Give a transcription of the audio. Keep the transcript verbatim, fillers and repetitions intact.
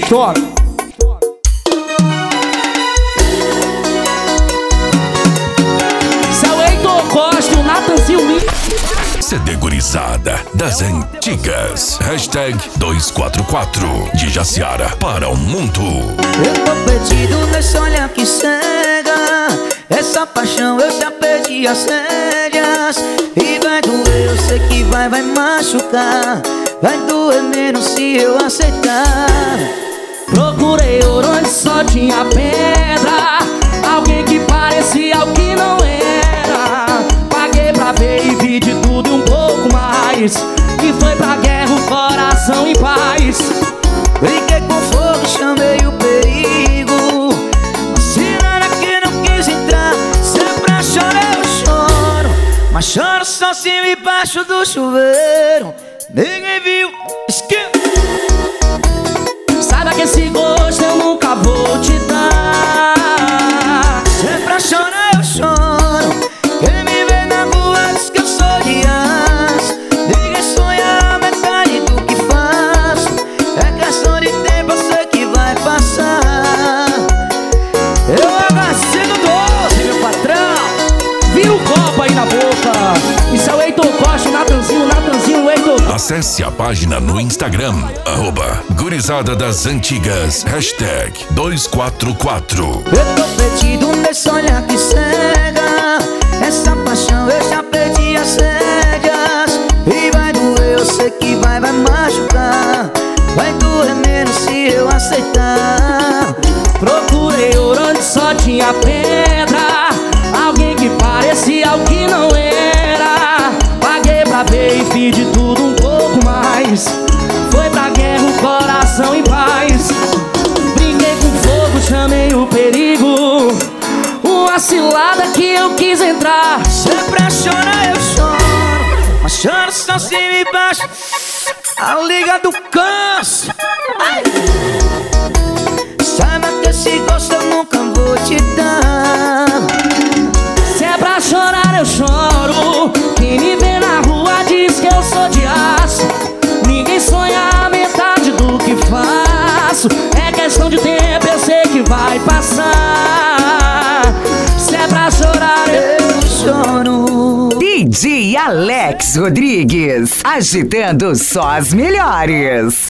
Chora. Seu Heitor Costa e o Natanzinho Mix. C D Gurizada das Antigas. Hashtag dois quatro quatro. De Jaciara para o mundo. Eu tô perdido nesse olhar que cega. Essa paixão eu já perdi as rédeas. E vai doer, eu sei que vai, vai machucar. Vai doer menos se eu aceitar. Procurei ouro onde só tinha pedra. Alguém que parecia o que não era. Paguei pra ver e vi de tudo e um pouco mais. E foi pra guerra o coração em paz. Brinquei com fogo, chamei o perigo. Mas cidade que não quis entrar. Sempre chorei, eu choro. Mas choro sozinho embaixo do chuveiro. Ninguém viu, esquema. Saiba que esse gosto eu nunca vou te dar. Sempre chorar, eu choro. Quem me vê na rua diz que eu sou de aço. Ninguém sonha a metade do que faço. É questão de tempo, eu sei que vai passar. Eu agacei no doce, meu patrão. Viu o copo aí na boca. Isso é o Heitor Costa, o Natanzinho, o Natanzinho, o Heitor. Acesse a página no Instagram, arroba Gurizada das Antigas, hashtag dois quatro quatro. Eu tô perdido nesse olhar que cega. Essa paixão eu já perdi as rédeas. E vai doer, eu sei que vai, vai machucar. Vai doer menos se eu aceitar. Procurei ouro onde só tinha pedra. Alguém que parecia o que não era. Paguei pra ver e fiz de tudo um pouco mais. Foi pra guerra o coração em paz. Brinquei com fogo, chamei o perigo. Uma cilada que eu quis entrar. Sempre chorar, eu choro. Mas choro sozinho embaixo. A liga do câncer. Ai. Saiba que esse gosto eu nunca vou te dar. Se é pra chorar eu choro. Quem me vê na rua diz que eu sou de aço. Ninguém sonha a metade do que faço. É questão de tempo, eu sei que vai passar. Se é pra chorar eu choro. D J Alex Rodrigues, agitando só as melhores.